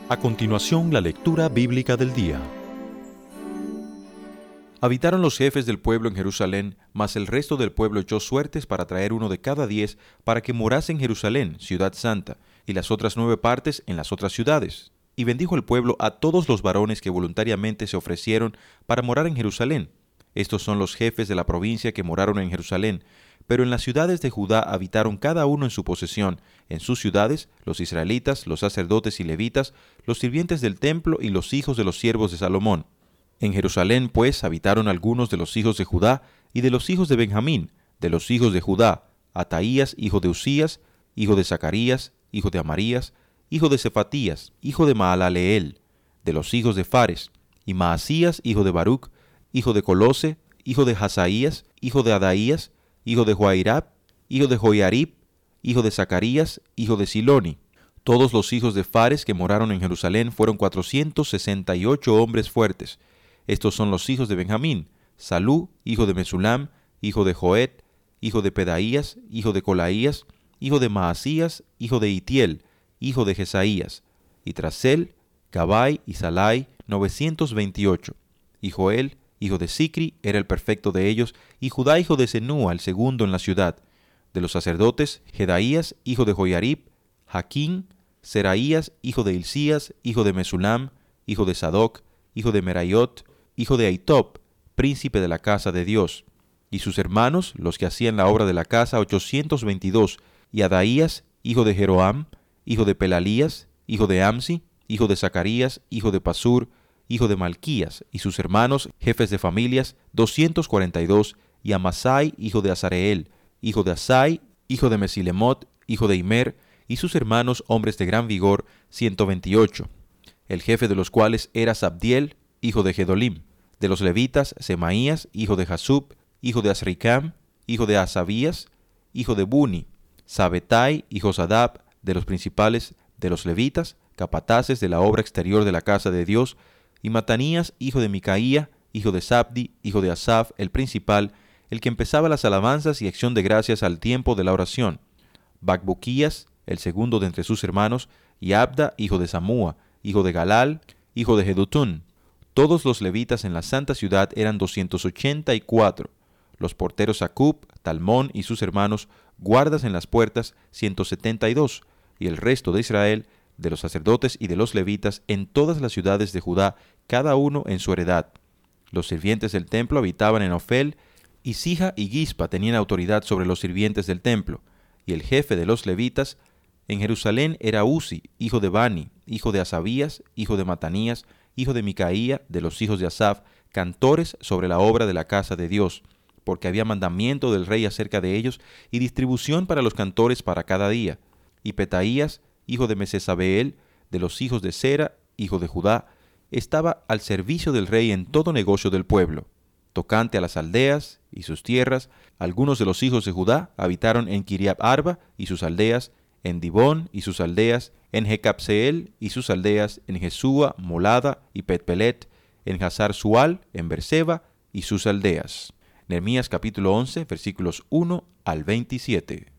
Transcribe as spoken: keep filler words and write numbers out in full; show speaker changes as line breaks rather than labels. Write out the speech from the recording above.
A continuación, la lectura bíblica del día. Habitaron los jefes del pueblo en Jerusalén, mas el resto del pueblo echó suertes para traer uno de cada diez para que morase en Jerusalén, ciudad santa, y las otras nueve partes en las otras ciudades. Y bendijo el pueblo a todos los varones que voluntariamente se ofrecieron para morar en Jerusalén. Estos son los jefes de la provincia que moraron en Jerusalén, pero en las ciudades de Judá habitaron cada uno en su posesión, en sus ciudades, los israelitas, los sacerdotes y levitas, los sirvientes del templo y los hijos de los siervos de Salomón. En Jerusalén, pues, habitaron algunos de los hijos de Judá y de los hijos de Benjamín, de los hijos de Judá, Ataías, hijo de Usías, hijo de Zacarías, hijo de Amarías, hijo de Cefatías, hijo de Maalaleel, de los hijos de Fares, y Maasías, hijo de Baruc, hijo de Colose, hijo de Hasaías, hijo de Adaías, hijo de Joairab, hijo de Joiarib, hijo de Zacarías, hijo de Siloni. Todos los hijos de Fares que moraron en Jerusalén fueron cuatrocientos sesenta y ocho hombres fuertes. Estos son los hijos de Benjamín: Salú, hijo de Mesulam, hijo de Joed, hijo de Pedaías, hijo de Colaías, hijo de Maasías, hijo de Itiel, hijo de Jesaías. Y tras él, Gabai y Salai, novecientos veintiocho. Y Joel, hijo de Sicri, era el perfecto de ellos, y Judá, hijo de Senúa, el segundo en la ciudad. De los sacerdotes, Jedaías, hijo de Joiarib, Jaquín, Seraías, hijo de Hilcías, hijo de Mesulam, hijo de Sadoc, hijo de Meraiot, hijo de Ahitob, príncipe de la casa de Dios. Y sus hermanos, los que hacían la obra de la casa, ochocientos veintidós, y Adaías, hijo de Jeroam, hijo de Pelalías, hijo de Amsi, hijo de Zacarías, hijo de Pasur, hijo de Malquías, y sus hermanos, jefes de familias, doscientos cuarenta y dos, y Amasai, hijo de Azareel, hijo de Asai, hijo de Mesilemot, hijo de Imer, y sus hermanos, hombres de gran vigor, ciento veintiocho. El jefe de los cuales era Sabdiel, hijo de Gedolim. De los levitas, Semaías, hijo de Jasub, hijo de Azricam, hijo de Asabías, hijo de Buni, Sabetai y Josadab. De los principales de los levitas, capataces de la obra exterior de la casa de Dios, y Matanías, hijo de Micaía, hijo de Sabdi, hijo de Asaf, el principal, el que empezaba las alabanzas y acción de gracias al tiempo de la oración. Bacbuquías, el segundo de entre sus hermanos, y Abda, hijo de Samúa, hijo de Galal, hijo de Jedutún. Todos los levitas en la santa ciudad eran doscientos ochenta y cuatro. Los porteros Acub, Talmón y sus hermanos, guardas en las puertas, ciento setenta y dos, y el resto de Israel, de los sacerdotes y de los levitas, en todas las ciudades de Judá, cada uno en su heredad. Los sirvientes del templo habitaban en Ofel, y Sija y Gispa tenían autoridad sobre los sirvientes del templo. Y el jefe de los levitas en Jerusalén era Uzi, hijo de Bani, hijo de Asabías, hijo de Matanías, hijo de Micaía, de los hijos de Asaf, cantores sobre la obra de la casa de Dios, porque había mandamiento del rey acerca de ellos, y distribución para los cantores para cada día. Y Petaías, hijo de Mesesabeel, de los hijos de Sera, hijo de Judá, estaba al servicio del rey en todo negocio del pueblo. Tocante a las aldeas y sus tierras, algunos de los hijos de Judá habitaron en Kiriat Arba y sus aldeas, en Dibón y sus aldeas, en Jecabseel y sus aldeas, en Jesúa, Molada y Petpelet, en Hazar Sual, en Berseba y sus aldeas. Nehemías capítulo once, versículos uno al veintisiete.